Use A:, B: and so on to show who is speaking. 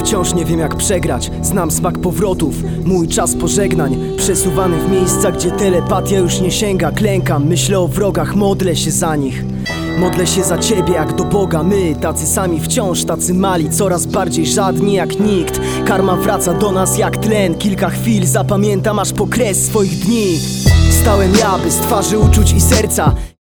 A: Wciąż nie wiem jak przegrać, znam smak powrotów. Mój czas pożegnań, przesuwany w miejsca, gdzie telepatia już nie sięga. Klękam, myślę o wrogach, modlę się za nich. Modlę się za ciebie jak do Boga. My, tacy sami wciąż, tacy mali, coraz bardziej żadni jak nikt. Karma wraca do nas jak tlen. Kilka chwil zapamiętam aż po kres swoich dni. Stałem ja, by z twarzy uczuć i serca